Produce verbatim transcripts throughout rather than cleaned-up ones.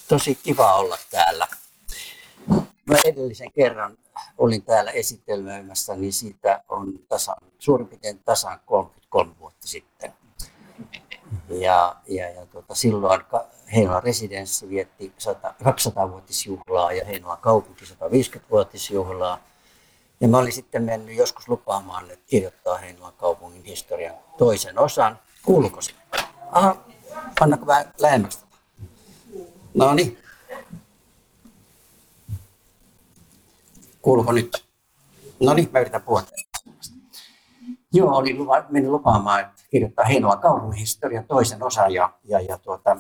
Tosi kiva olla täällä. Mä edellisen kerran olin täällä esitelmässä, niin siitä on tasan, suurin piirtein tasan kolmekymmentäkolme vuotta sitten. Ja, ja, ja tuota, silloin Heinolan residenssi vietti kaksisataa-vuotisjuhlaa ja Heinolan kaupunki sataviisikymmentävuotisjuhlaa. Ja mä olin sitten mennyt joskus lupaamaan, että kirjoittaa Heinolan kaupungin historian toisen osan. Kuuluuko se? Aha, pannako vähän lähemmäksi? No niin. Kuuluuko nyt? No niin, mä yritän puhua. Joo, olin lupa, mennyt lupaamaan, että kirjoittaa Heinolan kaupungin historian toisen osan ja, ja, ja tuota,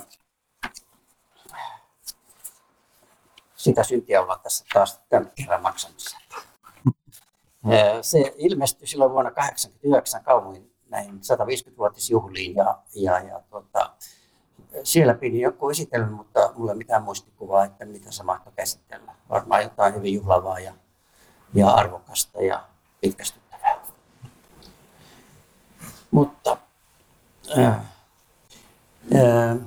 sitä syntiä ollaan tässä taas tämän kerran maksamassa. Se ilmestyi silloin vuonna tuhatyhdeksänsataakahdeksankymmentäyhdeksän kaupungin näihin sataviisikymmentävuotisjuhliin ja, ja, ja tuota, siellä pidin joku esitelmä, mutta mulla ei mitään muistikuvaa, että mitä se mahtoi käsitellä. Varmaan jotain hyvin juhlavaa ja, ja arvokasta ja pitkästyttävää. Mutta ää, ää,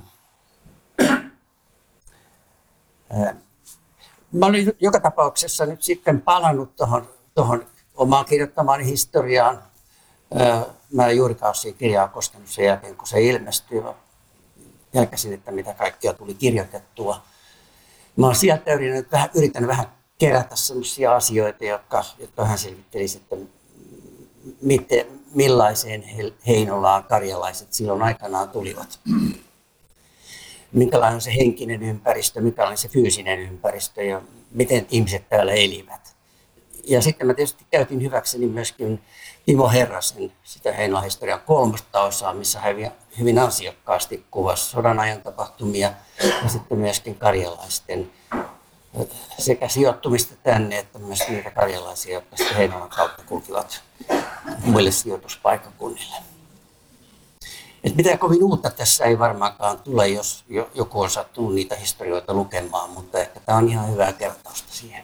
ää, mä olin joka tapauksessa nyt sitten palannut tuohon tuohon omaan kirjoittamaan historiaan. Ää, mä en juurikaan siihen kirjaa koskenut sen jälkeen, kun se ilmestyi. Jälkäsin, että mitä kaikkea tuli kirjoitettua. Mä olen sieltä yrittänyt vähän, yrittänyt vähän kerätä sellaisia asioita, jotka, jotka hän selvittelisi, että miten, millaiseen Heinolaan karjalaiset silloin aikanaan tulivat. Minkälainen on se henkinen ympäristö, minkälainen se fyysinen ympäristö ja miten ihmiset täällä elivät. Ja sitten mä tietysti käytin hyväkseni myöskin Timo Herrasen sitä Heinolan historian kolmatta osaa, missä hän hyvin ansiokkaasti kuvasi sodan ajan tapahtumia ja sitten myöskin karjalaisten sekä sijoittumista tänne että myös niitä karjalaisia, jotka sitten Heinolan kautta kulkivat muille sijoituspaikkakunnille. Et mitään kovin uutta tässä ei varmaankaan tule, jos joku on sattunut niitä historioita lukemaan, mutta ehkä tämä on ihan hyvää kertausta siihen.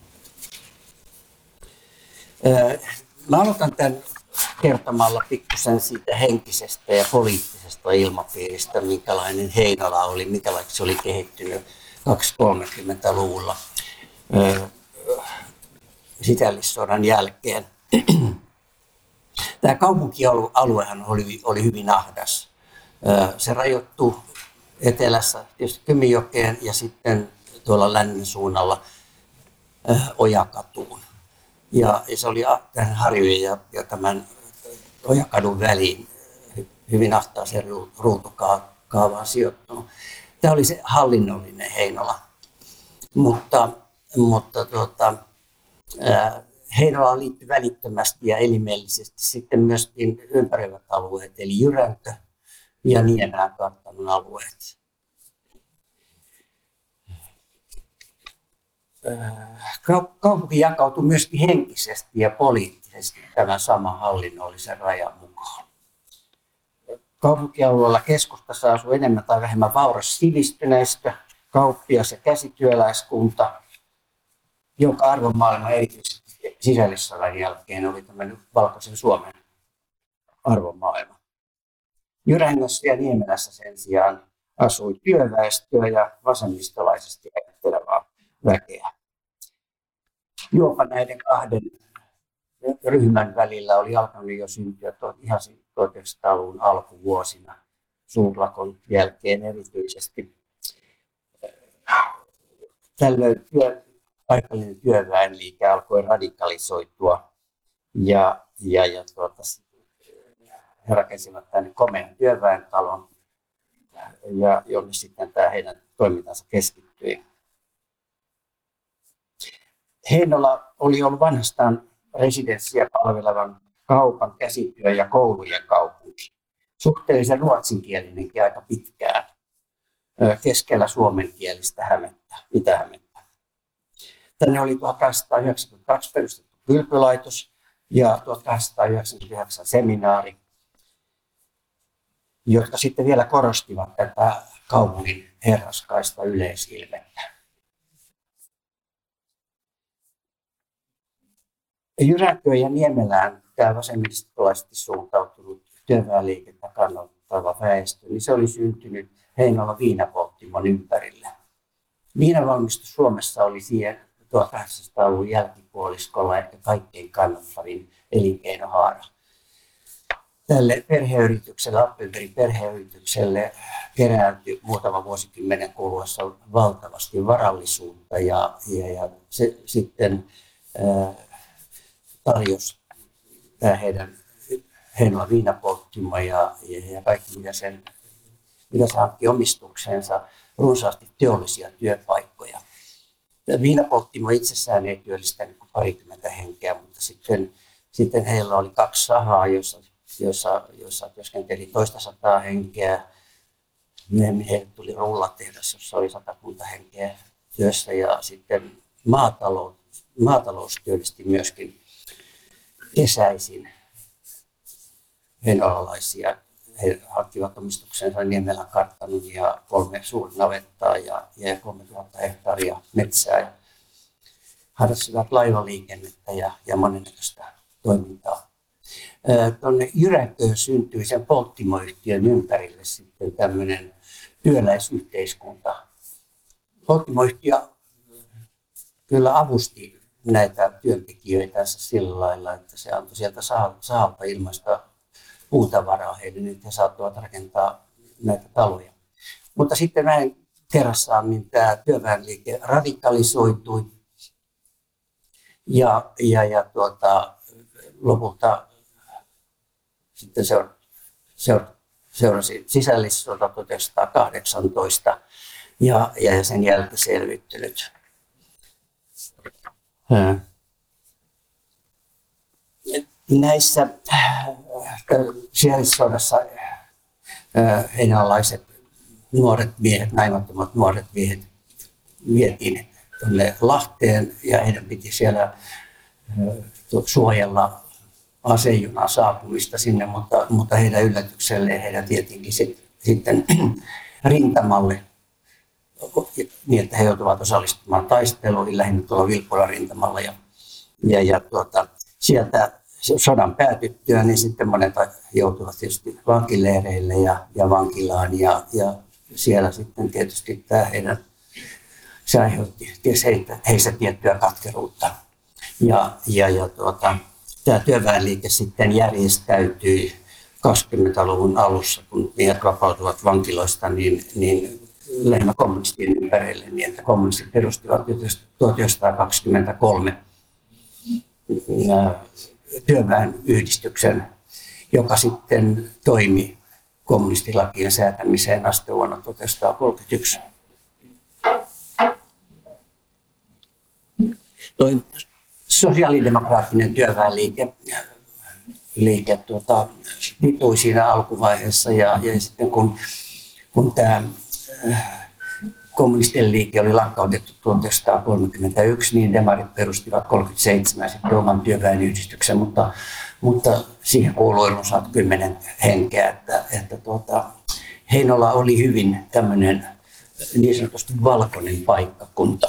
Mä aloitan tämän kertomalla pikkusen siitä henkisestä ja poliittisesta ilmapiiristä, minkälainen Heinola oli, minkälainen se oli kehittynyt kaksikymmentä-kolmekymmentäluvulla sisällissodan jälkeen. Tämä kaupunkialuehan oli, oli hyvin ahdas. Se rajoittui etelässä tietysti Kymijokeen ja sitten tuolla lännen suunnalla Ojakatuun. Ja, ja se oli tämän harjujen ja, ja tämän Ojakadun väliin hyvin ahtaaseen ruutukaavaan sijoittunut. Tämä oli se hallinnollinen Heinola. Mutta, mutta tuota, Heinolaan liittyi välittömästi ja elimellisesti sitten myöskin ympäröivät alueet, eli Jyränkö ja Niemään kartanon alueet. Kaupunki jakautui myöskin henkisesti ja poliittisesti tämän saman hallinnollisen rajan mukaan. Kaupunkialueella keskustassa asui enemmän tai vähemmän vauras sivistyneistö, kauppias ja käsityöläiskunta, jonka arvomaailma erityisesti sisällissodan jälkeen oli tämän valkoisen Suomen arvomaailma. Jyrängössä ja Niemelässä sen sijaan asui työväestöä ja vasemmistolaisesti ajattelevaa väkeä. Juopa näiden kahden ryhmän välillä oli alkanut jo syntyä ihan tuhatyhdeksänsataaluvun alkuvuosina, suurlakon jälkeen erityisesti. Tällöin työ, paikallinen työväenliike alkoi radikalisoitua ja, ja, ja tuota, he rakensivat tänne komean työväentalon, ja jonne sitten tämä heidän toimintansa keskittyi. Heinola oli ollut vanhastaan residenssiä palvelevan kaupan, käsityö- ja koulujen kaupunki. Suhteellisen ruotsinkielinenkin aika pitkään keskellä suomenkielistä Hämettä, Itä-Hämettä. Tänne oli tuhatkahdeksansataayhdeksänkymmentäkaksi perustettu kylpylaitos ja tuhatkahdeksansataayhdeksänkymmentäyhdeksän seminaari, jotka sitten vielä korostivat tätä kaupungin herraskaista yleisilmettä. Jyränkö ja Niemelään tämä vasemmistolaisesti suuntautunut työväenliikettä kannattava väestö, niin se oli syntynyt Heinolan viinapolttimon ympärille. Viinanvalmistus Suomessa oli siihen tuhatkahdeksansataaluvun jälkipuoliskolla ehkä kaikkein kannattavin elinkeinohaara. Tälle perheyritykselle, Appenbergin perheyritykselle kerääntyi muutaman vuosikymmenen kuluessa valtavasti varallisuutta ja, ja, ja se sitten äh, tarjosi tämä heidän Heinolan viinapolttimo ja, ja, ja kaikki mitä, sen, mitä se hankki omistukseensa, runsaasti teollisia työpaikkoja. Tämä viinapolttimo itsessään ei työllistänyt kuin parikymmentä henkeä, mutta sitten, sitten heillä oli kaksi sahaa, joissa joissa, joissa työskenteli toista sataa henkeä. Myöhemmin heille tuli rullatehdas, jossa oli satakunta henkeä työssä. Ja sitten maatalous, maatalous työllisti myöskin kesäisin heinolalaisia. He hankkivat omistuksensa Niemelän kartanon ja kolme suurnavettaa ja, ja kolmetuhatta hehtaaria metsää. Ja harrastivat laivaliikennettä ja, ja monennäköistä toimintaa. Tuonne Jyräköön syntyi sen polttimoyhtiön ympärille sitten tämmöinen työläisyhteiskunta. Polttimoyhtiö kyllä avusti näitä työntekijöitä sillä lailla, että se antoi sieltä sahalta ilmaista puutavaraa heille, niin he saattoivat rakentaa näitä taloja. Mutta sitten näin kerrassaan niin tämä työväenliike radikalisoitui ja, ja, ja tuota, lopulta sitten seura, seura, seurasi sisällissota tuhatyhdeksänsataakahdeksantoista ja, ja sen jälkiselvittelyt. Näissä sisällissodassa heinolaiset nuoret miehet, naimattomat nuoret miehet vietiin tuonne Lahteen ja heidän piti siellä suojella asejunan saapumista sinne, mutta, mutta heidän yllätykselleen heidän tietenkin sitten rintamalle niin, että he joutuvat osallistumaan taisteluihin lähinnä tuolla Vilppulan rintamalla. Ja, ja, ja tuota, sieltä sodan päätyttyä, niin sitten monet joutuvat tietysti vankileireille ja, ja vankilaan ja, ja siellä sitten tietysti tämä heidän, se aiheutti heissä tiettyä katkeruutta. Ja, ja, ja tuota, tämä työväenliike sitten järjestäytyi kaksikymmentäluvun alussa, kun miehet vapautuvat vankiloista, niin, niin lähinnä kommunistien ympärille, niin että kommunistit perustivat tuhatyhdeksänsataakaksikymmentäkolme työväenyhdistyksen, joka sitten toimi kommunistilakien säätämiseen asti vuonna tuhatyhdeksänsataakolmekymmentäyksi. Toi sosiaalidemokraattinen työväenliike liike, tuota, pitui siinä alkuvaiheessa ja, ja sitten kun, kun tämä kommunistien liike oli lakkautettu tuhatyhdeksänsataakolmekymmentäyksi, niin demarit perustivat kolmekymmentäseitsemän sitten oman työväenyhdistyksen, mutta, mutta siihen kuului runsaat kymmenen henkeä, että, että tuota, Heinola oli hyvin tämmöinen niin sanotusti valkoinen paikkakunta.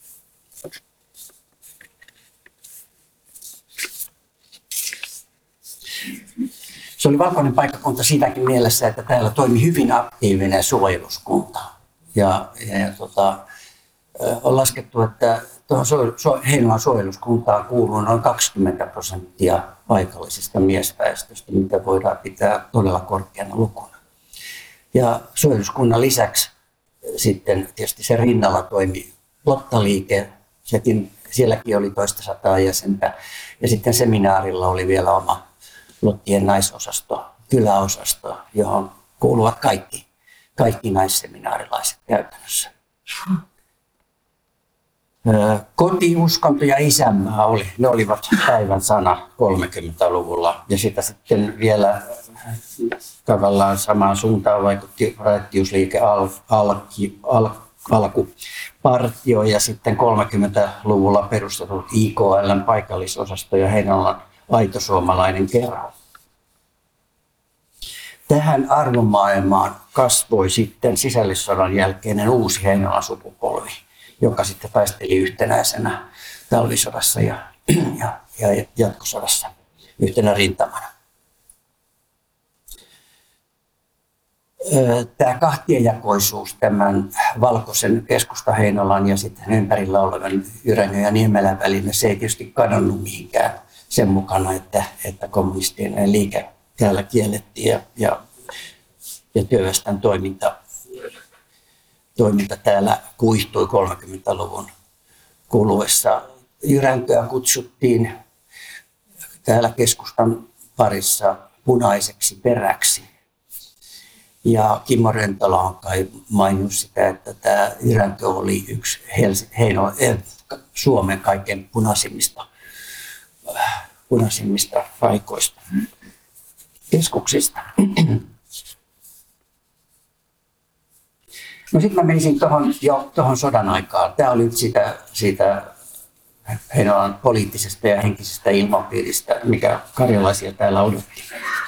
Se oli valkoinen paikkakunta siitäkin mielessä, että täällä toimi hyvin aktiivinen suojeluskunta. Ja, ja, ja tota, on laskettu, että tuohon so, so, Heinolan suojeluskuntaan kuuluu noin kaksikymmentä prosenttia paikallisesta miesväestöstä, mitä voidaan pitää todella korkeana lukuna. Ja suojeluskunnan lisäksi sitten tietysti sen rinnalla toimi Lottaliike, sekin, sielläkin oli toista sataa jäsentä. Ja sitten seminaarilla oli vielä oma Lottien naisosasto, kyläosasto, johon kuuluvat kaikki, kaikki naisseminaarilaiset käytännössä. Koti, uskonto ja isänmaa oli, ne olivat päivän sana kolmekymmentäluvulla. Ja sitä sitten vielä tavallaan samaan suuntaan vaikutti raittiusliike al, alki, al, alkupartio ja sitten kolmekymmentäluvulla perustetut I K L:n paikallisosasto ja Heinolan aito suomalainen kerho. Tähän arvomaailmaan kasvoi sitten sisällissodan jälkeinen uusi Heinolan sukupolvi, joka sitten taisteli yhtenäisenä talvisodassa ja, ja, ja jatkosodassa yhtenä rintamana. Tämä kahtiajakoisuus tämän valkoisen Keskusta-Heinolan ja sitten ympärillä olevan Jyrängön ja Niemelän välillä, se ei tietysti kadonnut mihinkään sen mukana, että, että kommunistinen liike täällä kiellettiin ja, ja, ja työväestön toiminta, toiminta täällä kuihtui kolmekymmentäluvun kuluessa. Jyränköä kutsuttiin täällä keskustan parissa punaiseksi peräksi. Ja Kimmo Rentola on kai maininnut sitä, että tämä Jyränkö oli yksi Heino, Suomen kaikkein punaisimmista, punaisimmista paikoista, keskuksista. No sitten mä menisin tohon, jo tuohon sodan aikaan. Tämä oli sitä, sitä Heinolan poliittisesta ja henkisestä ilmapiiristä, mikä karjalaisia täällä odotti.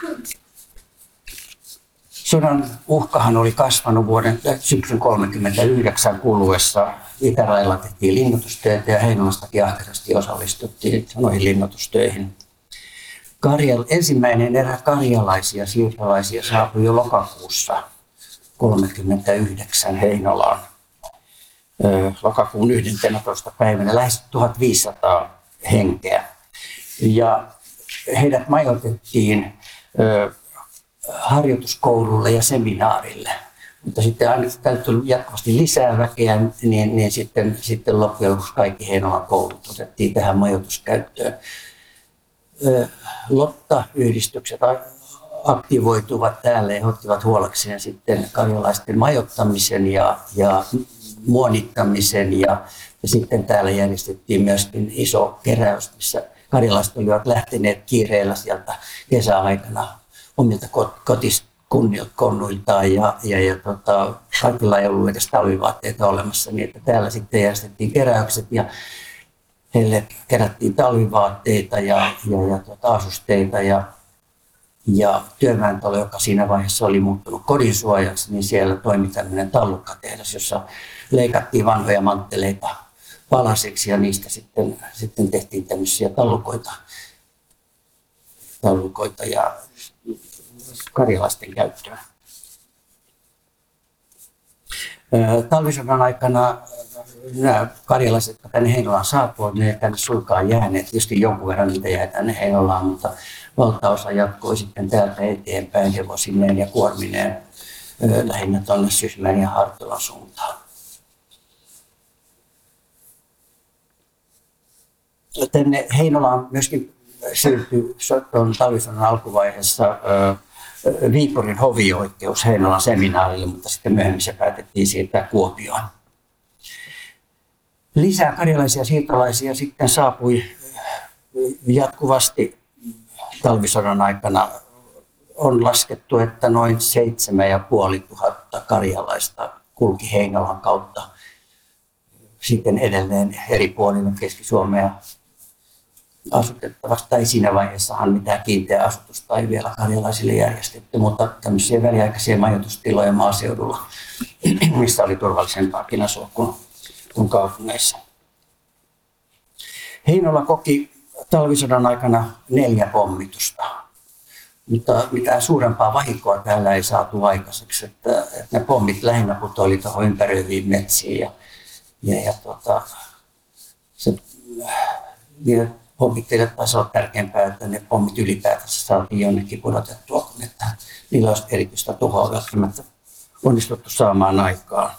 Sodan uhkahan oli kasvanut vuoden syksyn tuhatyhdeksänsataakolmekymmentäyhdeksän kuluessa. Itärailla tehtiin linnoitustöitä ja Heinolastakin ahkerasti osallistuttiin noihin linnoitustöihin. Karjal, ensimmäinen erä karjalaisia siirtolaisia saapui jo lokakuussa tuhatyhdeksänsataakolmekymmentäyhdeksän Heinolaan. Lokakuun yhdentenätoista päivänä lähes tuhatviisisataa henkeä. Ja heidät majoitettiin harjoituskoululle ja seminaarille. Mutta sitten aina täytyy jatkuvasti lisää väkeä, niin, niin sitten, sitten loppujen lopuksi kaikki Heinolan koulut otettiin tähän majoituskäyttöön. Lotta-yhdistykset aktivoituvat täällä ja ottivat huolekseen sitten karjalaisten majoittamisen ja, ja muonittamisen. Ja, ja sitten täällä järjestettiin myöskin iso keräys, missä karjalaiset olivat lähteneet kiireellä sieltä kesäaikana omilta kotiskunnoiltaan ja, ja, ja tota, kaikilla ei ollut edes talvivaatteita olemassa, niin että täällä sitten järjestettiin keräykset ja heille kerättiin talvivaatteita ja, ja, ja tota, asusteita ja, ja työväentalo, joka siinä vaiheessa oli muuttunut kodinsuojaksi, niin siellä toimi tämmöinen tallukkatehdas, jossa leikattiin vanhoja mantteleita palasiksi ja niistä sitten, sitten tehtiin tämmöisiä tallukoita, tallukoita ja karjalaisten käyttöön. Talvisodan aikana nämä karjalaiset, jotka tänne Heinolaan saapuivat, ne ei tänne suinkaan jääneet. Tietysti jonkun verran niitä jäi tänne Heinolaan, mutta valtaosa jatkoi sitten täältä eteenpäin hevosineen ja kuormineen lähinnä tuonne Sysmän ja Hartolan suuntaan. Tänne Heinolaan myöskin syntyi tuon talvisodan alkuvaiheessa Viipurin hovioikeus Heinolan seminaarille, mutta sitten myöhemmin se päätettiin siirtää Kuopioon. Lisää karjalaisia siirtolaisia sitten saapui jatkuvasti talvisodan aikana. On laskettu, että noin seitsemän ja puoli tuhatta karjalaista kulki Heinolan kautta sitten edelleen eri puolilla Keski-Suomea asutettavaksi, tai siinä vaiheessahan mitään kiinteää asutusta ei vielä karjalaisille järjestetty, mutta tämmöisiä väliaikaisia majoitustiloja maaseudulla, missä oli turvallisempaakin asua kuin, kuin kaupungeissa. Heinola koki talvisodan aikana neljä pommitusta, mutta mitään suurempaa vahinkoa täällä ei saatu aikaiseksi, että, että ne pommit lähinnä putoili tuohon ympäröiviin metsiin ja, ja, ja tota, se, niin, pommitteille taisi olla tärkeämpää, että ne pommit ylipäätänsä saatiin jonnekin pudotettua, kun että niillä olisi erityistä tuhoa välttämättä onnistuttu saamaan aikaan.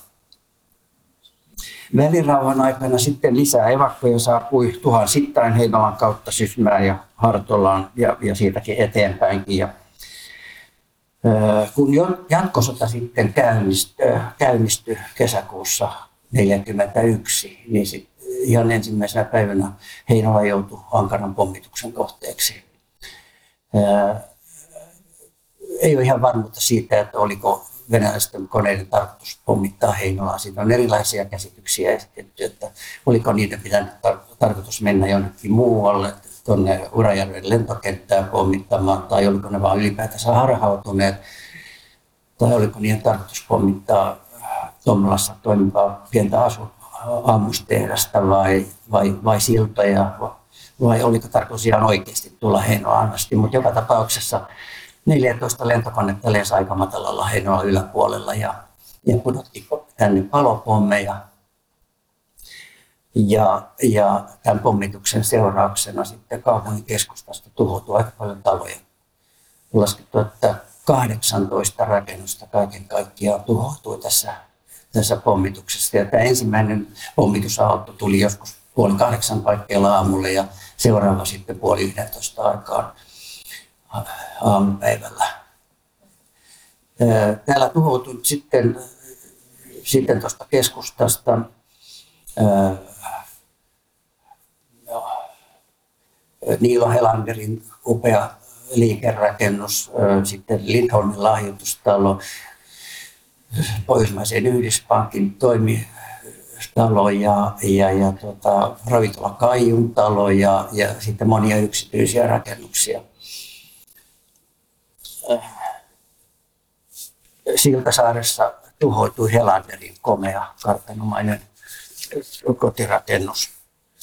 Välirauhan aikana sitten lisää evakkoja saapui tuhansittain Heinolan kautta Sysmään ja Hartolaan ja, ja siitäkin eteenpäinkin. Ja, ää, kun jatkosota sitten käynnistyi, käynnistyi kesäkuussa tuhatyhdeksänsataaneljäkymmentäyksi, niin sit ihan ensimmäisenä päivänä Heinola joutui ankaran pommituksen kohteeksi. Ää, ei ole ihan varmuutta siitä, että oliko venäläisten koneiden tarkoitus pommittaa Heinolaa. Siitä on erilaisia käsityksiä esitetty, että oliko niiden pitänyt tar- tarkoitus mennä jonnekin muualle, tuonne Urajärven lentokenttään pommittamaan, tai oliko ne vaan ylipäätänsä harhautuneet, tai oliko niiden tarkoitus pommittaa Tommelassa toimivaa pientä asu ammustehdasta vai, vai, vai siltoja, vai oliko tarkoitus ihan oikeasti tulla Heinolaan asti. Mutta joka tapauksessa neljätoista lentokonetta lensi aika matalalla Heinolan yläpuolella ja, ja pudotti tänne palopommeja. Ja, ja tämän pommituksen seurauksena sitten kaupungin keskustasta tuhoutui aika paljon taloja. Laskettu, että kahdeksantoista rakennusta kaiken kaikkiaan tuhoutui tässä, tässä pommituksessa. Ja tämä ensimmäinen pommitusaalto tuli joskus puoli kahdeksan paikkeilla aamulla ja seuraava sitten puoli yhdentoista aikaan aamupäivällä. Täällä tuhoutui sitten, sitten tuosta keskustasta Niilo Helanderin upea liikerakennus, sitten Lindholmin lahjoitustalo, Pohjoismaisen Yhdyspankin toimitalo ja, ja, ja tuota, ravintola Kaijun talo ja, ja sitten monia yksityisiä rakennuksia. Siltasaaressa tuhoutui Helanderin komea kartanomainen kotirakennus.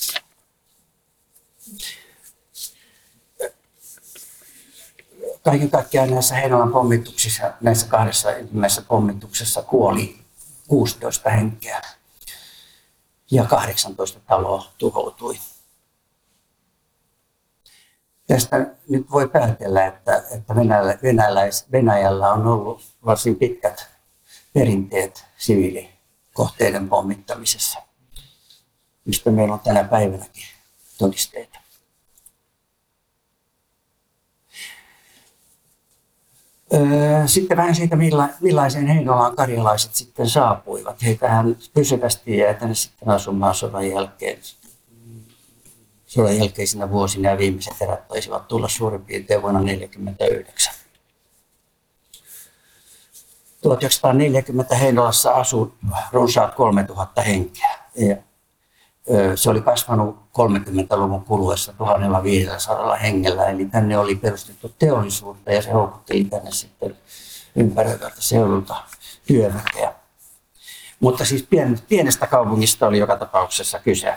Kaiken kaikkiaan näissä Heinolan pommituksissa, näissä kahdessa ensimmäisessä pommituksessa kuoli kuusitoista henkeä ja kahdeksantoista taloa tuhoutui. Tästä nyt voi päätellä, että, että Venäläis, Venäjällä on ollut varsin pitkät perinteet siviilikohteiden pommittamisessa, mistä meillä on tänä päivänäkin todisteita. Sitten vähän siitä, millaiseen Heinolaan karjalaiset sitten saapuivat. Heitähän pysyvästi jäi tänne sitten asumaan sodan jälkeen. Sodan jälkeisinä vuosina ja viimeiset erät taisivat tulla suurin piirtein vuonna tuhatyhdeksänsataaneljäkymmentäyhdeksän. tuhatyhdeksänsataaneljäkymmentä Heinolassa asui runsaat kolmetuhatta henkeä. Ja se oli kasvanut kolmekymmentäluvun kuluessa tuhatviisisataa hengellä, eli tänne oli perustettu teollisuutta ja se houkutteli tänne sitten ympäröivältä seudulta työväkeä. Mutta siis pienestä kaupungista oli joka tapauksessa kyse.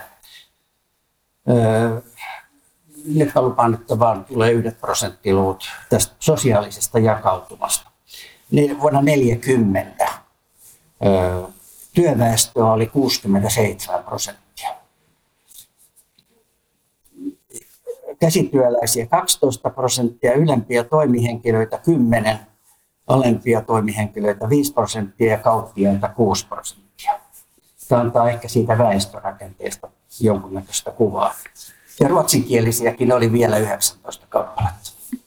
Nyt lupaan, että vaan tulee yhdet prosenttiluvut tästä sosiaalisesta jakautumasta. Vuonna tuhatyhdeksänsataaneljäkymmentä työväestöä oli kuusikymmentäseitsemän prosenttia. Käsityöläisiä kaksitoista prosenttia, ylempiä toimihenkilöitä kymmenen, alempia toimihenkilöitä viisi prosenttia ja kauppiaita kuusi prosenttia. Tämä antaa ehkä siitä väestörakenteesta jonkunnäköistä kuvaa. Ja ruotsinkielisiäkin oli vielä yhdeksäntoista kappaletta.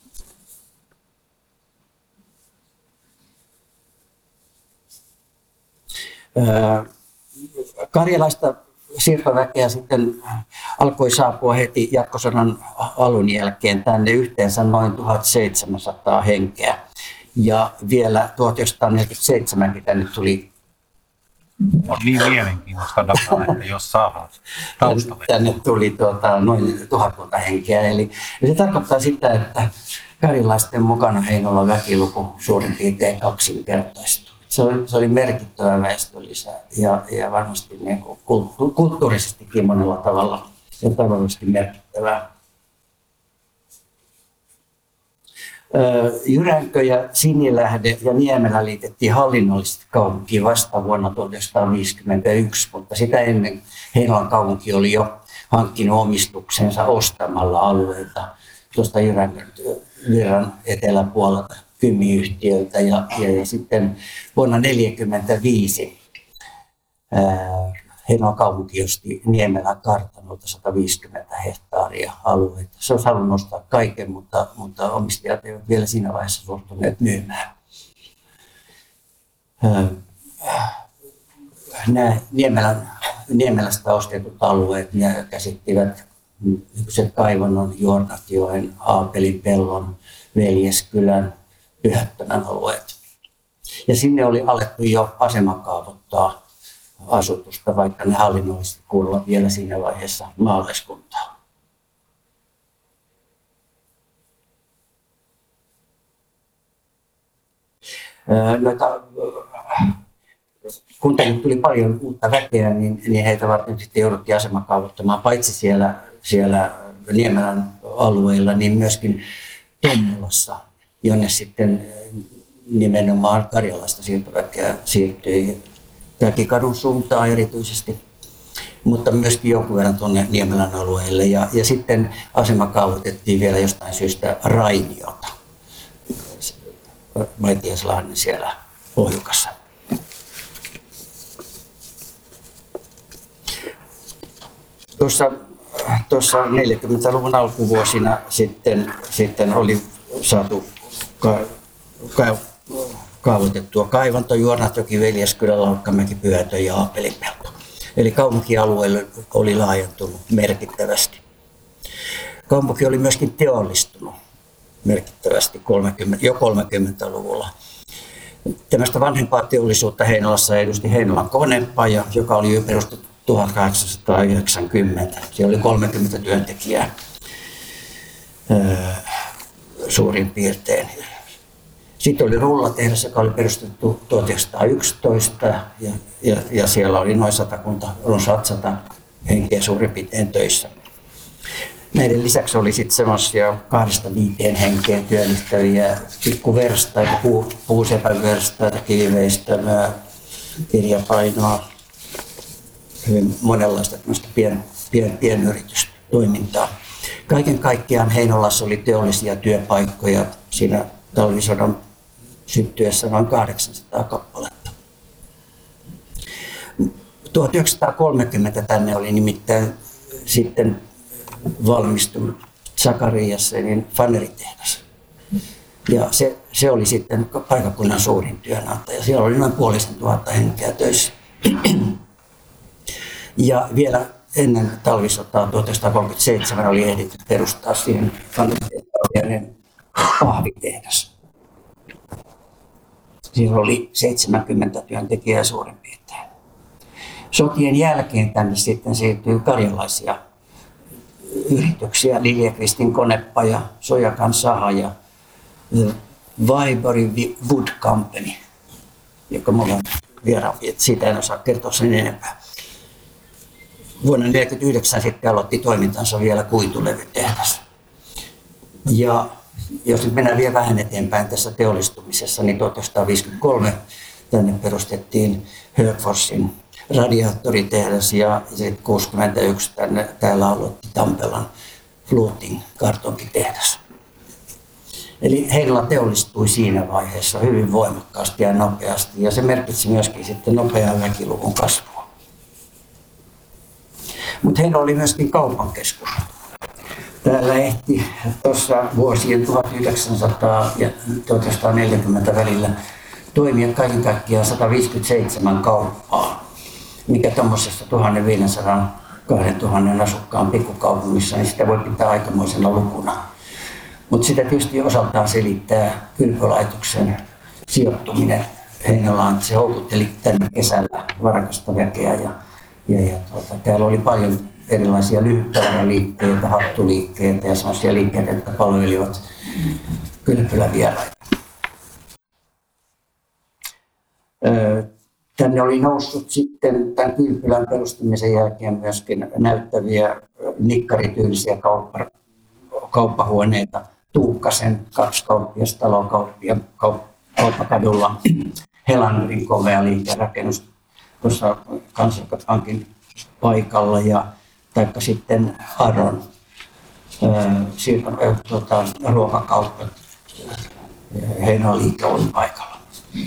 Karjalaista siirtoväkeä sitten alkoi saapua heti jatkosodan alun jälkeen tänne yhteensä noin tuhatseitsemänsataa henkeä. Ja vielä tuhatyhdeksänsataaneljäkymmentäseitsemän tänne tuli. On niin mielenkiintoista dataa, että jos saadaan taustalle. Tänne tuli tuota, noin tuhatkunta henkeä. Eli se tarkoittaa sitä, että karjalaisten mukana Heinolan väkiluku suurin piirtein kaksinkertaistui. Se oli, se oli merkittävä väestölisä ja, ja varmasti niin kuin kulttu, kulttuurisestikin monella tavalla ja taloudellisesti merkittävää. Jyränkö ja Sinilähde ja Niemelä liitettiin hallinnollisesti kaupunkiin vasta vuonna tuhatyhdeksänsataaviisikymmentäyksi, mutta sitä ennen Heinolan kaupunki oli jo hankkinut omistuksensa ostamalla alueita tuosta Jyränkön virran eteläpuolelta Kymi-yhtiöltä ja, ja, ja sitten vuonna tuhatyhdeksänsataaneljäkymmentäviisi Heinolan kaupunki osti Niemelän kartanolta sataviisikymmentä hehtaaria alueita. Se olisi halunnut nostaa kaiken, mutta, mutta omistajat eivät vielä siinä vaiheessa suostuneet myymään. Nämä Niemelän, Niemelästä ostetut alueet ne käsittivät nykyiset Kaivannon, Jornatjoen, Aapelin pellon, Veljeskylän, Pyhättönän alueet. Ja sinne oli alettu jo asemakaavoittaa asutusta, vaikka ne hallinnollisesti kuuluvat vielä siinä vaiheessa maalaiskuntaan. Noita, kun tänne tuli paljon uutta väkeä, niin, niin heitä varten sitten jouduttiin asemakaavoittamaan paitsi siellä, siellä Niemelän alueilla, niin myöskin Tommolassa jonne sitten nimenomaan Karjalasta siirtoväkeä siirtyi Täkikadun suuntaan erityisesti, mutta myöskin jonkun verran tuonne Niemelän alueelle. Ja, ja sitten asema kaavoitettiin vielä jostain syystä Rainiota, Maitieslahden siellä pohjukassa. Tuossa, tuossa neljäkymmentäluvun alkuvuosina sitten, sitten oli saatu ka, ka, kaavoitettua kaivanto, Juornatjoki, Veljeskylä, Laukkamäki, Pyhätö ja Aapelinpelto. Eli kaupunkialueelle oli laajentunut merkittävästi. Kaupunki oli myöskin teollistunut merkittävästi kolmekymmentä, jo kolmekymmentäluvulla. Tällaista vanhempaa teollisuutta Heinolassa edusti Heinolan konepaja, joka oli jo perustettu tuhatkahdeksansataayhdeksänkymmentä. Siellä oli kolmekymmentä työntekijää öö, suurin piirtein. Sitten oli rullatehdas, joka oli perustettu tuhatyhdeksänsataayksitoista ja, ja, ja siellä oli noin satakunta, runsaat sata henkeä suurin piirtein töissä. Näiden lisäksi oli sitten semmoisia kahdesta viiteen henkeen työllistäviä pikkuverstaita, puu, puusepäverstaita, kiiveistä, kirjapainoa, hyvin monenlaista pien, pien, pienyritystoimintaa. Kaiken kaikkiaan Heinolassa oli teollisia työpaikkoja siinä talvisodan syttyessä noin kahdeksansataa kappaletta. tuhatyhdeksänsataakolmekymmentä tänne oli nimittäin sitten valmistunut Zakariasenin faneritehdas. Ja se, se oli sitten paikkakunnan suurin työnantaja. Siellä oli noin puolisen tuhatta henkeä töissä. Ja vielä ennen talvisotaa tuhatyhdeksänsataakolmekymmentäseitsemän oli ehditty perustaa siihen faneritehtaan pahvitehdas. Siellä oli seitsemänkymmentä työntekijää suurin piirtein. Sotien jälkeen tänne sitten siirtyi karjalaisia yrityksiä, Liljeqvistin konepaja, Sojakan saha ja Vibery Wood Company, joka mulla on vieraan, siitä en osaa kertoa sen enempää. Vuonna tuhatyhdeksänsataaneljäkymmentäyhdeksän sitten aloitti toimintansa vielä kuitulevytehdas. Ja jos nyt mennään vielä vähän eteenpäin tässä teollistumisessa, niin tuhatyhdeksänsataaviisikymmentäkolme tänne perustettiin Högforsin radiaattoritehdas ja sitten kuusikymmentäyksi tänne, täällä aloitti Tampelan Fluting kartonkitehdas. Eli Heinola teollistui siinä vaiheessa hyvin voimakkaasti ja nopeasti ja se merkitsi myöskin sitten nopeaa väkiluvun kasvua. Mutta Heinola oli myöskin kaupan keskus. Täällä ehti tuossa vuosien tuhatyhdeksänsataa ja tuhatyhdeksänsataaneljäkymmentä välillä toimia kaiken kaikkiaan sata viisikymmentäseitsemän kauppaa, mikä tuommoisessa tuhatviisisataa kaksituhatta asukkaan pikkukaupungissa, niin sitä voi pitää aikamoisena lukuna. Mutta sitä tietysti osaltaan selittää kylpylaitoksen sijoittuminen Heinolaan. Se houkutteli tänne kesällä varakasta väkeä ja, ja, ja tuota, täällä oli paljon erilaisia lyhyttavaraliikkeitä, hattuliikkeitä ja sellaisia liikkeitä, jotka palvelivat kylpylävieraita. Tänne oli noussut sitten tämän kylpylän perustamisen jälkeen myöskin näyttäviä nikkarityylisiä kauppa, kauppahuoneita. Tuukkasen kaksi kauppiastaloukauppia kauppakadulla, Helanderin komea liikerakennus tuossa Kansanpankin paikalla ja taikka sitten Aron äh, tuota, ruokakauppa Heinolan liike oli paikalla.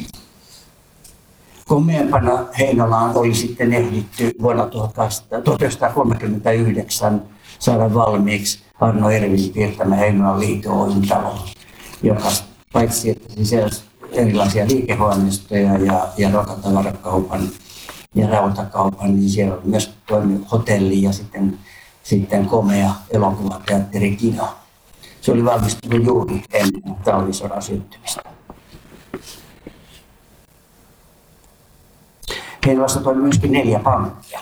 Komeampana Heinolaan oli sitten ehditty vuonna tuhatyhdeksänsataakolmekymmentäyhdeksän saada valmiiksi Arno Ervin piirtämä Heinolan liike Oyn talo, joka paitsi että sisälsi erilaisia liikehuoneistoja ja, ja ruokatavarakaupan ja rautakaupan, niin siellä oli myös toiminut hotelli ja sitten, sitten komea elokuvateatteri Kino. Se oli valmistunut juuri ennen talvisodan syttymistä. Heinolassa toimi myöskin neljä pankkia,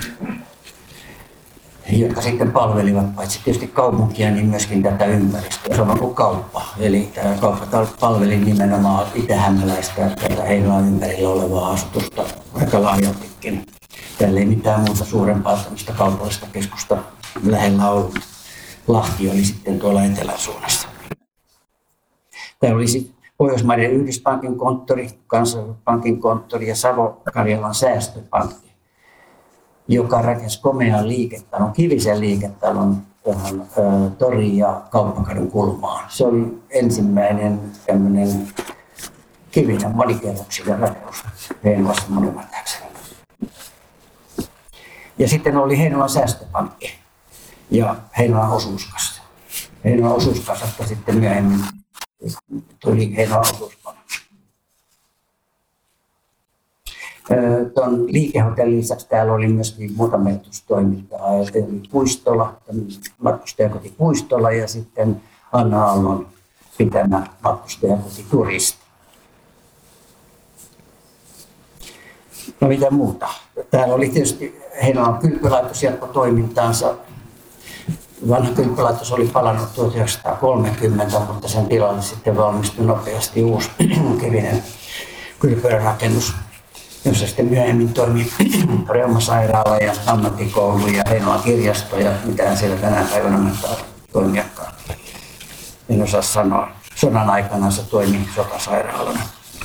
jotka sitten palvelivat paitsi tietysti kaupunkia, niin myöskin tätä ympäristöä, samoin kuin kauppa. Eli tämä kauppa palveli nimenomaan itähämäläistä tätä Heinolan ympärillä olevaa asutusta aika laajaltikin. Täällä ei mitään muuta suurempaa tämmöistä kaupallista keskusta lähellä ollut. Lahti oli sitten tuolla etelän suunnassa. Täällä oli sitten Pohjoismaiden yhdyspankin konttori, Kansanpankin konttori ja Savo-Karjalan säästöpankki, joka rakensi komean liiketalon, kivisen liiketalon tuohon tori- ja kauppakadun kulmaan. Se oli ensimmäinen tämmöinen kivinen monikerroksinen rakennus Heinolassa minun ymmärtääkseni. Ja sitten oli Heinolan säästöpankki ja Heinolan osuuskassa. Heinolan osuuskasasta sitten myöhemmin tuli Heinolan osuuspankki. Tuon liikehotellin lisäksi täällä oli myöskin muuta merkitystoimintaa. Eli Puistola, matkustajakoti Puistola ja sitten Anna Aallon pitämä matkustajakoti Turisti. No mitä muuta? Täällä oli tietysti Heinolan kylpylaitos jatkoi toimintaansa. Vanha kylpylaitos oli palannut tuhatyhdeksänsataakolmekymmentä, mutta sen tilalle sitten valmistui nopeasti uusi kivinen kylpylärakennus, jossa sitten myöhemmin toimi reumasairaala ja ammattikoulu ja Heinolan kirjasto ja mitään siellä tänä päivänä mahtaa toimiakaan. En osaa sanoa. Sodan aikana se toimi sotasairaalana.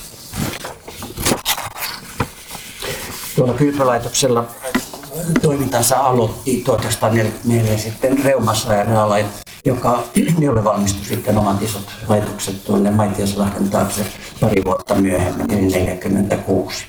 Tuolla kylpylaitoksella toimintansa aloitti tuhatyhdeksänsataaneljäkymmentäneljä sitten reumasairaala, joka, jolle valmistui sitten omat isot laitokset tuonne Maitiaslahden taakse pari vuotta myöhemmin, eli neljäkymmentäkuusi.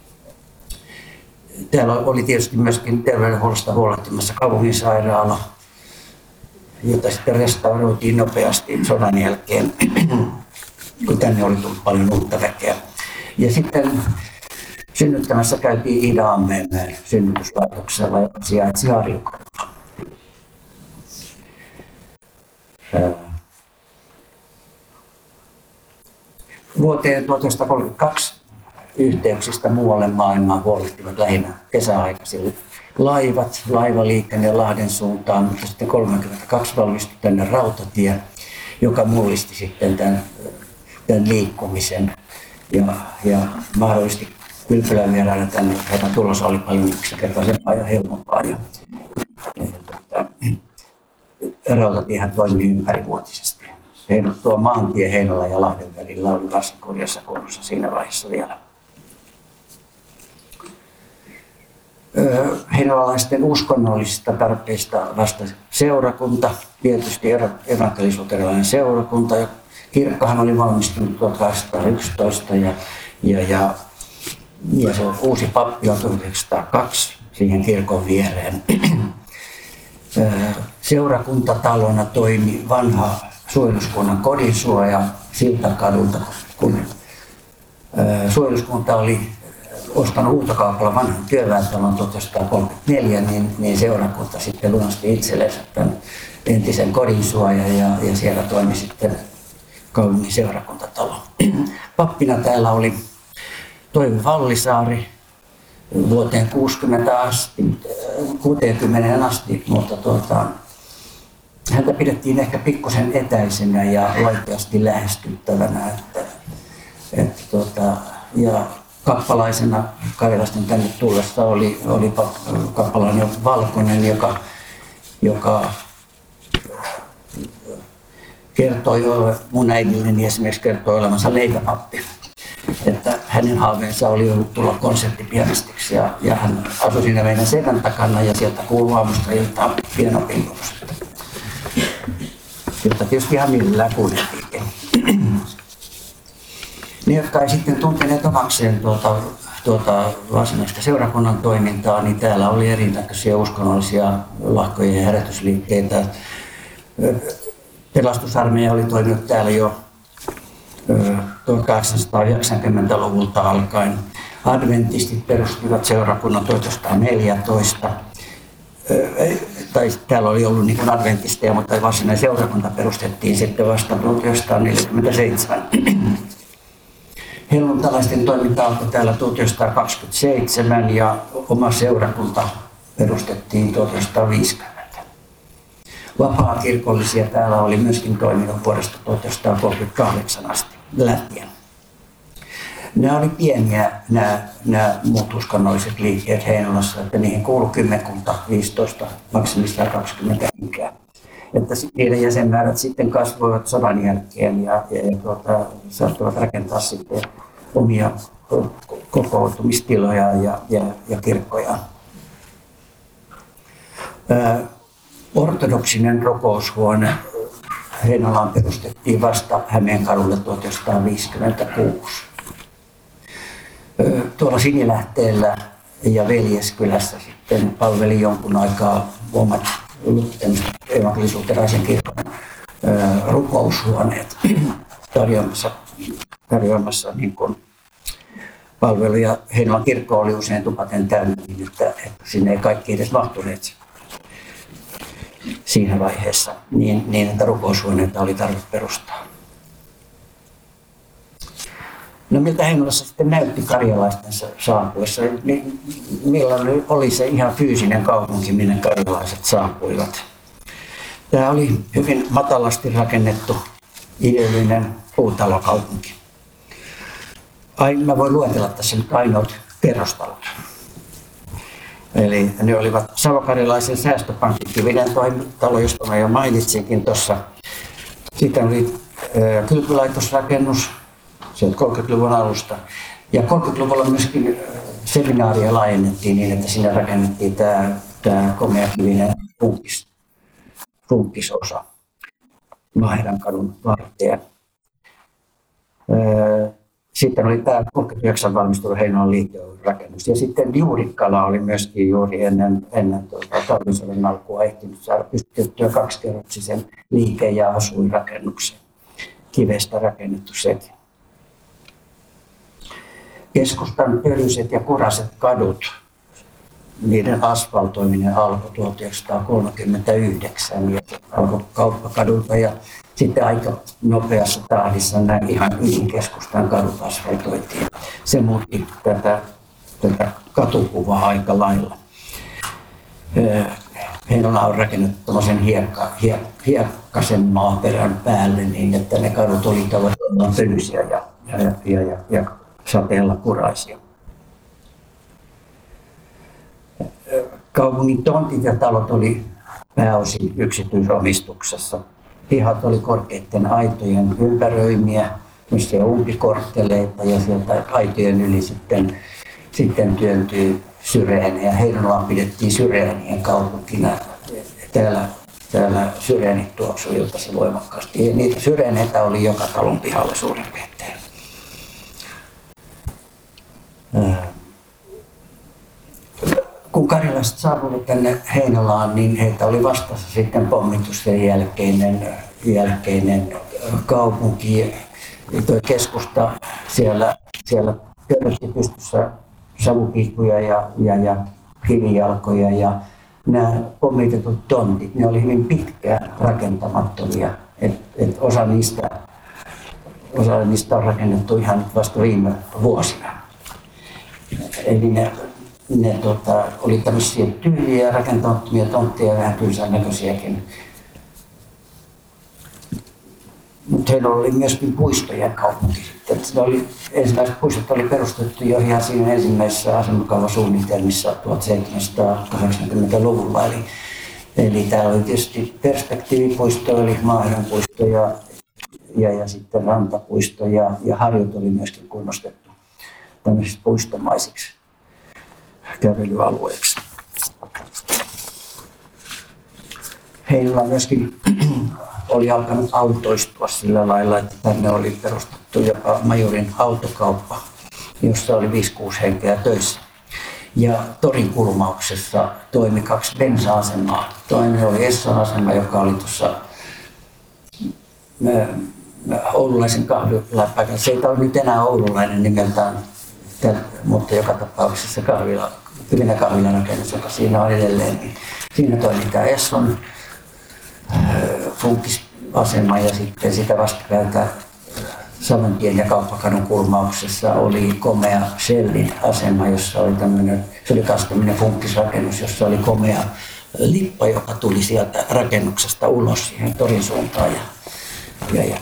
Täällä oli tietysti myöskin terveydenhuollosta huolehtimassa kaupunginsairaala, jota sitten restauroitiin nopeasti sodan jälkeen, kun tänne oli tullut paljon uutta väkeä. Ja sitten synnyttämässä käytiin Ida-Ammeemäen synnytyslaitoksella, joka sijaitsi Harjukolla. Vuoteen tuhatyhdeksänsataakolmekymmentäkaksi yhteyksistä muualle maailmaan huolehtivat lähinnä kesäaikaisille laivat, laivaliikenne Lahden suuntaan, mutta sitten kolmekymmentäkaksi valmistui tänne rautatie, joka mullisti sitten tämän, tämän liikkumisen ja, ja mahdollisti kylpylän vieraana tänne, joka tulossa oli paljon yksinkertaisempaa ja helpompaa. Ja, ja, ja rautatiehän toimii ympärivuotisesti. Heino, tuo maantie Heinola ja Lahden välillä oli varsin kurjassa kunnossa siinä vaiheessa vielä. Heinolalaisten uskonnollisista tarpeista vastasi seurakunta, tietysti evankelis-luterilainen seurakunta. Kirkkohan oli valmistunut tuhatkahdeksansataayksitoista ja, ja, ja, ja se uusi pappi on tuhatyhdeksänsataakaksi siihen kirkon viereen. Seurakuntatalona toimi vanha suojeluskunnan kodinsuoja Siltakadulta, kun suojeluskunta oli ostanut Huutokaupalla vanhan työväentalon tuhatyhdeksänsataakolmekymmentäneljä, niin, niin seurakunta sitten lunasti itselleen tämän entisen kodinsuojan ja, ja siellä toimi sitten kaupungin seurakuntatalo. Pappina täällä oli Toivo Vallisaari vuoteen kuusikymmentä asti, kuuteenkymmeneen asti, mutta tuota, häntä pidettiin ehkä pikkusen etäisenä ja vaikeasti lähestyttävänä. Että, että tuota, ja kappalaisena Karjalaisten tänne tullessa oli, oli kappalainen Valkonen, joka, joka kertoi, mun äidilleni esimerkiksi kertoi olevansa leipäpappi. Että hänen haaveensa oli ollut tulla konserttipianistiksi ja, ja hän asui siinä meidän seinän takana ja sieltä kuului aamusta iltaan pianopinnukset, jota tietysti ihan millään kuunneltiinkin. Ne, jotka ei sitten tunteneet omakseen tuota, tuota varsinaista seurakunnan toimintaa, niin täällä oli erinäköisiä uskonnollisia lahkoja ja herätysliikkeitä. Pelastusarmeija oli toiminut täällä jo tuhatkahdeksansataayhdeksänkymmentäluvulta alkaen. Adventistit perustivat seurakunnan tuhatyhdeksänsataaneljätoista. Tai täällä oli ollut niin adventisteja, mutta varsinainen seurakunta perustettiin sitten vasta tuhatyhdeksänsataaneljäkymmentäseitsemän. Helluntalaisten toiminta alkoi täällä tuhatyhdeksänsataakaksikymmentäseitsemän ja oma seurakunta perustettiin tuhatyhdeksänsataaviisikymmentä. Vapaakirkollisia täällä oli myöskin toiminut vuodesta tuhatyhdeksänsataakolmekymmentäkahdeksan asti lähtien. Nämä oli pieniä nämä, nämä muut uskonnolliset liikkeet Heinolassa, että niihin kuului kymmenkunta, viisitoista, maksimissaan kaksikymmentä henkeä. että niiden jäsenmäärät sitten kasvoivat sodan jälkeen ja, ja, ja tuota, saattoivat rakentaa sitten omia kokoontumistiloja ja, ja, ja kirkkoja. Ää, ortodoksinen rukoushuone Heinolaan perustettiin vasta Hämeenkadulle tuhatyhdeksänsataaviisikymmentäkuusi. Tuolla Sinilähteellä ja Veljeskylässä sitten palveli jonkun aikaa omat evankelis-luterilaisen kirkon rukoushuoneet tarjoamassa, tarjoamassa niin kuin palveluja. Heinolan kirkko oli usein tupaten täynnä, niin että, että sinne ei kaikki edes mahtuneet siinä vaiheessa, niin, niin että rukoushuoneita oli tarve perustaa. No miltä Heinolassa sitten näytti karjalaisten saapuessa? Millainen oli se ihan fyysinen kaupunki, minne karjalaiset saapuivat? Tämä oli hyvin matalasti rakennettu, idyllinen puutalokaupunki. Ai, mä voin luetella tässä nyt ainoat kerrostalot. Eli ne olivat Savo-Karjalaisen säästöpankin Kivinen talo, josta mä jo mainitsinkin tuossa. Sitten oli äh, kylpylaitosrakennus sieltä kolmekymmentäluvun alusta. Ja kolmekymmentäluvulla myöskin seminaaria laajennettiin niin, että sinne rakennettiin tämä, tämä komeakivinen funkis, funkisosa Maaherrankadun varteen. Sitten oli tämä kolmekymmentäyhdeksän valmistunut Heinolan liittojen rakennus. Ja sitten Juurikkala oli myöskin juuri ennen, ennen tuota, talvisodan alkua ehtinyt saada pystytettyä kaksikerroksisen liike- ja asuinrakennuksen. Kivestä rakennettu sekin. Keskustan pölyiset ja kuraset kadut, niiden asfaltoiminen alkoi tuhatyhdeksänsataakolmekymmentäyhdeksän ja alkoi Kauppakadulta ja sitten aika nopeassa tahdissa nämä ihan ydinkeskustan kadut asfaltoitiin. Se muutti tätä, tätä katukuvaa aika lailla. Heinola on rakennettu tämmöisen hiekka, hiek, hiekkasen maaperän päälle niin, että ne kadut oli tavallaan pölyisiä ja, ja, ja, ja, ja sateella kuraisia. Kaupungin tontit ja talot oli pääosin yksityisomistuksessa. Pihat oli korkeiden aitojen ympäröimiä, missä umpikortteleita ja sieltä aitojen yli sitten, sitten työntyi syreenejä. Heinolaan pidettiin syreenien kaupunkina. Täällä, täällä syreenit tuoksui iltaisin voimakkaasti. Ja niitä syreeneitä oli joka talon pihalla suurin piirtein. Kun karjalaiset saapuivat tänne Heinolaan, niin heitä oli vastassa sitten pommitusten jälkeinen, jälkeinen kaupunki. Tuo keskusta siellä, siellä pölötti pystyssä savupiippuja ja, ja, ja kivijalkoja ja nämä pommitetut tontit, ne oli hyvin pitkään rakentamattomia. Et, et osa, niistä, osa niistä on rakennettu ihan vasta viime vuosina. Eli ne, ne tota, oli tämmöisiä tyyliä ja rakentamattomia tontteja ja vähän tylsän näköisiäkin. Mutta heillä oli myöskin puistojen kaupunki. Ne oli, ensimmäiset puistot oli perustettu jo ihan siinä ensimmäisessä asemakaavasuunnitelmissa tuhatseitsemänsataakahdeksankymmentäluvulla. Eli, eli täällä oli tietysti perspektiivipuisto, eli Maaherranpuisto ja, ja, ja sitten rantapuisto ja, ja harjut oli myöskin kunnostettu tämmöisiksi puistomaisiksi kävelyalueiksi. Heillä myöskin oli alkanut autoistua sillä lailla, että tänne oli perustettu jopa Majorin autokauppa, jossa oli viisi kuusi henkeä töissä. Ja torin kulmauksessa toimi kaksi bensa-asemaa. Toinen oli Esson asema, joka oli tuossa oululaisen kahvilapaikalla. Se ei ole nyt enää oululainen nimeltään, mutta joka tapauksessa kahvila, hyvänä kahvilarakennus, joka siinä on edelleen. Niin siinä toimi tämä Esson funkisasema ja sitten sitä vastapäätä Savontien ja Kauppakadun kulmauksessa oli komea Shellin asema, jossa oli tämmöinen, se oli myös tämmöinen funkisrakennus, jossa oli komea lippa, joka tuli sieltä rakennuksesta ulos siihen torin suuntaan. Ja, ja, ja,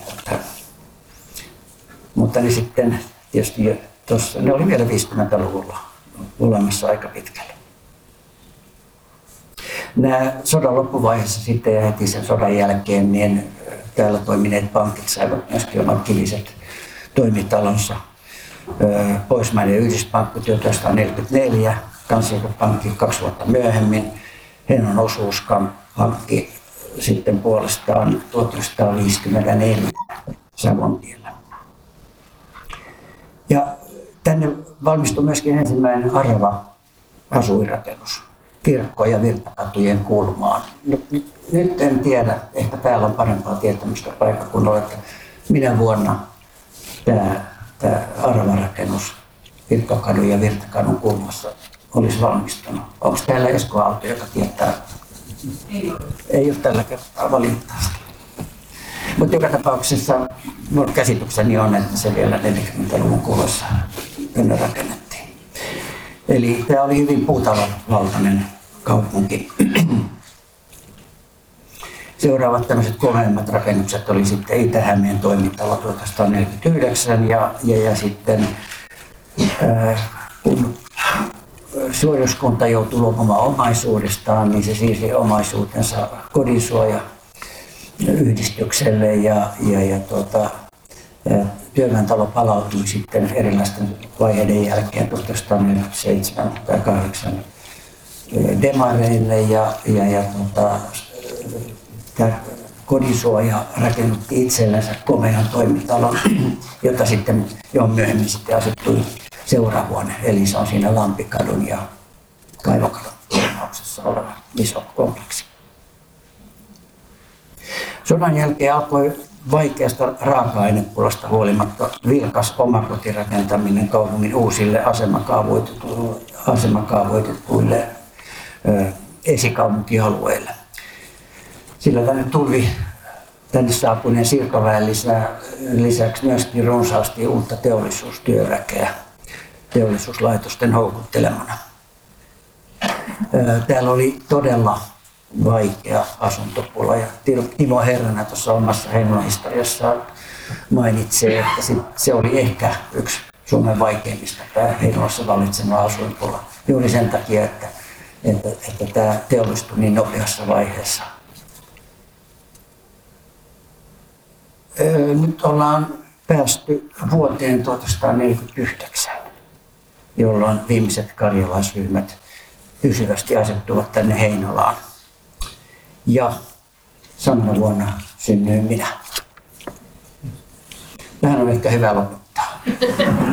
mutta ne sitten tietysti tuossa, ne oli vielä viisikymmentäluvulla olemassa aika pitkälle. Nämä sodan loppuvaiheessa sitten ja heti sen sodan jälkeen niin täällä toimineet pankit saivat myöskin omat kiviset toimitalonsa. Pohjoismaiden yhdyspankki tuhatyhdeksänsataaneljäkymmentäneljä, Kansainvälinen kaksi vuotta myöhemmin, Hennon osuuspankki sitten puolestaan tuhatyhdeksänsataaviisikymmentäneljä Savontiellä. Ja tänne valmistui myöskin ensimmäinen Arava asuinrakennus kirkko- ja virtakatujen kulmaan. Nyt en tiedä, ehkä täällä on parempaa tietämystä paikkakunnalla, että minä vuonna tämä, tämä Arava-rakennus Kirkkokadun ja Virtakadun kulmassa olisi valmistunut. Onko täällä Esko Aalto, joka tietää? Ei ole. Ei ole tällä kertaa valitettavasti. Mutta joka tapauksessa minun käsitykseni on, että se vielä neljäkymmentäluvun kuluessa tänne rakennettiin. Eli tämä oli hyvin puutalovaltainen kaupunki. Seuraavat tämmöiset komeimmat rakennukset oli sitten Itä-Hämeen toimitalo tuhatyhdeksänsataaneljäkymmentäyhdeksän ja, ja, ja sitten ää, kun suojeluskunta joutui luopumaan omaisuudestaan, niin se siirsi omaisuutensa kodinsuoja yhdistykselle ja, ja, ja tuota, työväentalo palautui sitten erilaisten vaiheiden jälkeen tuhatyhdeksänsataaneljäkymmentäseitsemän tai kahdeksan demareille ja, ja, ja tuota, kodinsuoja rakennutti itsellensä komean toimitalon, jota sitten jo myöhemmin sitten asettui seurahuone, eli se on siinä Lampikadun ja Kaivokadun kulmauksessa oleva iso kompleksi. Sodan jälkeen alkoi vaikeasta raaka-ainepulasta huolimatta vilkas omakotirakentaminen kaupungin uusille asemakaavoitetuille, asemakaavoitetuille ö, esikaupunkialueille. Sillä tänne tuli tänne saapuneen siirtoväen lisäksi myöskin runsaasti uutta teollisuustyöväkeä teollisuuslaitosten houkuttelemana. Täällä oli todella vaikea asuntopula ja Timo Herranä tuossa omassa Heinolan historiassaan mainitsee, että se oli ehkä yksi Suomen vaikeimmista tämä Heinolassa vallitsema asuinpula juuri sen takia, että, että, että tämä teollistui niin nopeassa vaiheessa. Nyt ollaan päästy vuoteen tuhatyhdeksänsataaneljäkymmentäyhdeksän, jolloin viimeiset karjalaisryhmät pysyvästi asettuvat tänne Heinolaan. Ja samana vuonna synnyin minä. Tähän on ehkä hyvä lopettaa.